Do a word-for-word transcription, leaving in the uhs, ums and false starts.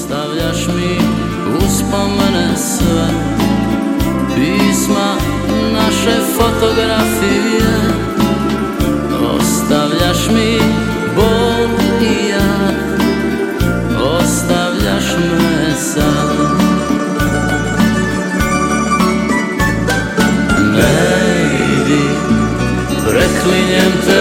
ostavljaš mi uspomene sve, pisma, naše fotografije. Ostavljaš mi bol i ja, ostavljaš me sad. Ne idi, preklinjem te